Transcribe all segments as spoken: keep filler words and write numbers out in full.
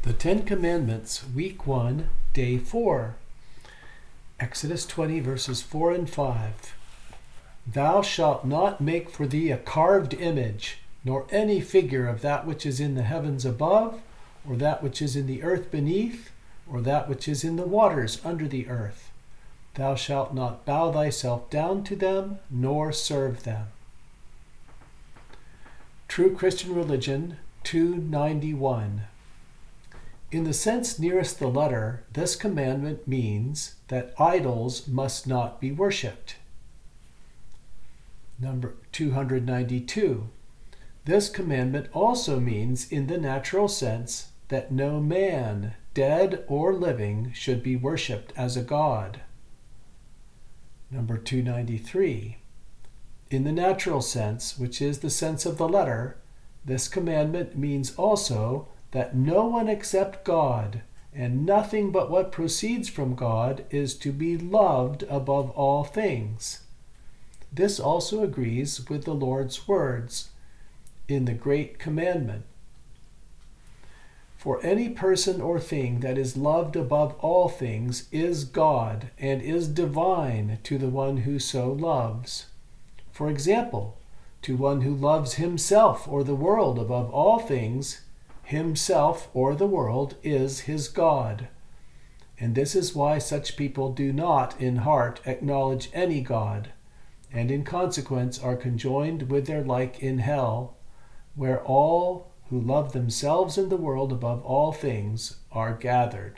The Ten Commandments, Week one, Day four. Exodus twenty, verses four and five. Thou shalt not make for thee a carved image, nor any figure of that which is in the heavens above, or that which is in the earth beneath, or that which is in the waters under the earth. Thou shalt not bow thyself down to them, nor serve them. True Christian Religion, two ninety-one. In the sense nearest the letter, this commandment means that idols must not be worshipped. Number two ninety-two. This commandment also means, in the natural sense, that no man, dead or living, should be worshipped as a god. Number two ninety-three. In the natural sense, which is the sense of the letter, this commandment means also that no one except God, and nothing but what proceeds from God, is to be loved above all things. This also agrees with the Lord's words in the Great Commandment. For any person or thing that is loved above all things is God, and is divine to the one who so loves. For example, to one who loves himself or the world above all things, himself or the world is his God. And this is why such people do not in heart acknowledge any God, and in consequence are conjoined with their like in hell, where all who love themselves and the world above all things are gathered.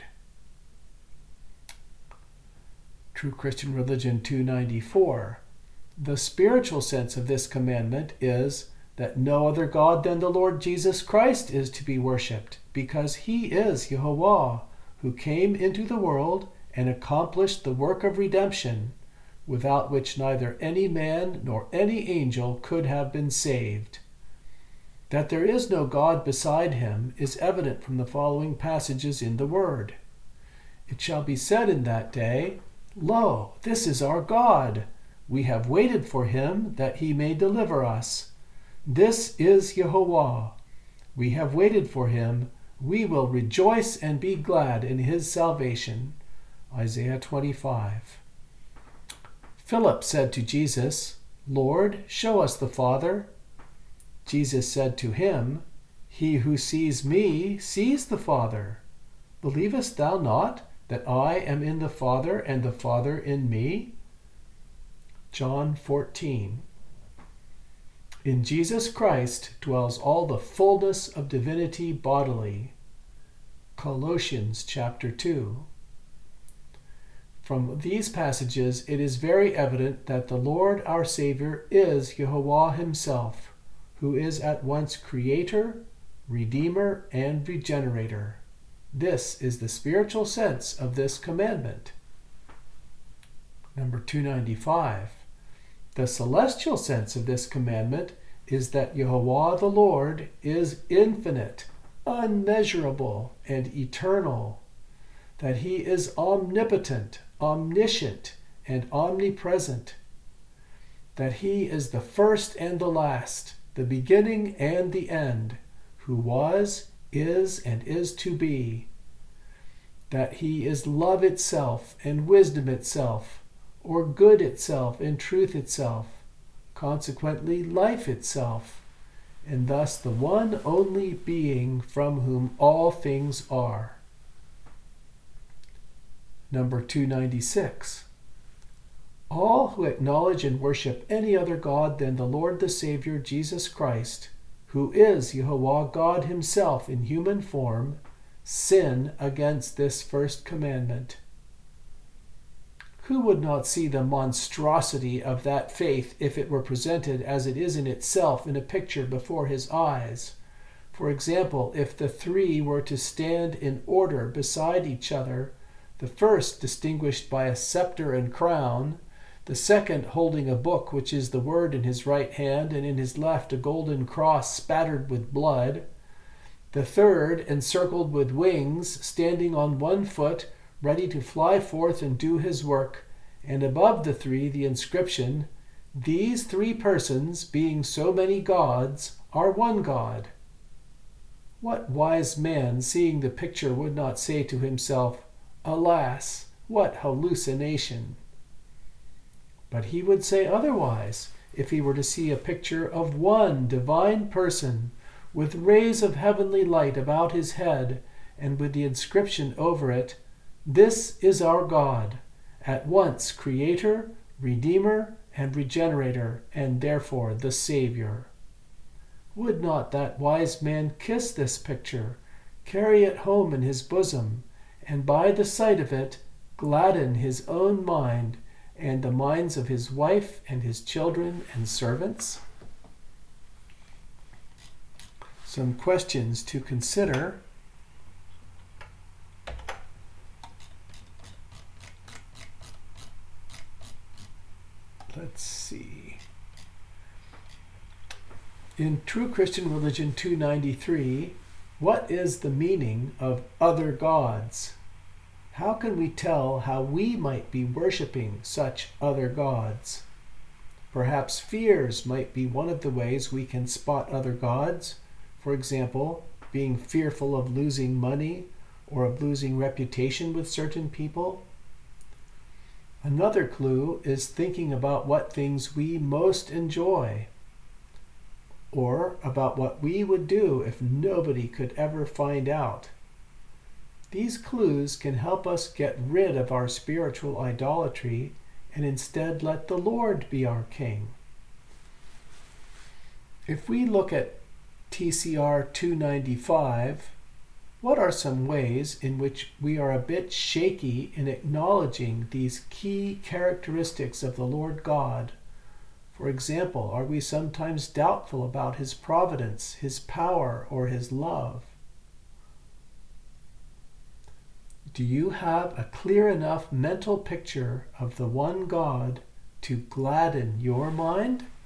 True Christian Religion two ninety-four. The spiritual sense of this commandment is that no other God than the Lord Jesus Christ is to be worshipped, because he is Yehovah, who came into the world and accomplished the work of redemption, without which neither any man nor any angel could have been saved. That there is no God beside him is evident from the following passages in the Word. It shall be said in that day, Lo, this is our God. We have waited for him that he may deliver us. This is Yehovah. We have waited for him. We will rejoice and be glad in his salvation. Isaiah twenty-five. Philip said to Jesus, Lord, show us the Father. Jesus said to him, He who sees me sees the Father. Believest thou not that I am in the Father and the Father in me? John fourteen. In Jesus Christ dwells all the fullness of divinity bodily. Colossians chapter two. From these passages it is very evident that the Lord our Savior is Yehovah himself, who is at once Creator, Redeemer, and Regenerator. This is the spiritual sense of this commandment. Number two ninety-five. The celestial sense of this commandment is that Yehovah the Lord is infinite, unmeasurable, and eternal, that he is omnipotent, omniscient, and omnipresent, that he is the first and the last, the beginning and the end, who was, is, and is to be, that he is love itself and wisdom itself, or good itself and truth itself, consequently life itself, and thus the one only being from whom all things are. Number two ninety-six. All who acknowledge and worship any other God than the Lord the Savior Jesus Christ, who is Yehovah God himself in human form, sin against this first commandment. Who would not see the monstrosity of that faith if it were presented as it is in itself in a picture before his eyes? For example, if the three were to stand in order beside each other, the first distinguished by a scepter and crown, the second holding a book which is the word in his right hand, and in his left a golden cross spattered with blood, the third encircled with wings, standing on one foot, ready to fly forth and do his work, and above the three the inscription, These three persons, being so many gods, are one God. What wise man, seeing the picture, would not say to himself, "Alas, what hallucination!" But he would say otherwise if he were to see a picture of one divine person with rays of heavenly light about his head and with the inscription over it, "This is our God, at once Creator, Redeemer, and Regenerator, and therefore the Savior." Would not that wise man kiss this picture, carry it home in his bosom, and by the sight of it gladden his own mind and the minds of his wife and his children and servants? Some questions to consider. Let's see. In True Christian Religion two ninety-three, what is the meaning of other gods? How can we tell how we might be worshiping such other gods? Perhaps fears might be one of the ways we can spot other gods. For example, being fearful of losing money or of losing reputation with certain people. Another clue is thinking about what things we most enjoy, or about what we would do if nobody could ever find out. These clues can help us get rid of our spiritual idolatry and instead let the Lord be our King. If we look at T C R two ninety-five, what are some ways in which we are a bit shaky in acknowledging these key characteristics of the Lord God? For example, are we sometimes doubtful about His providence, His power, or His love? Do you have a clear enough mental picture of the one God to gladden your mind?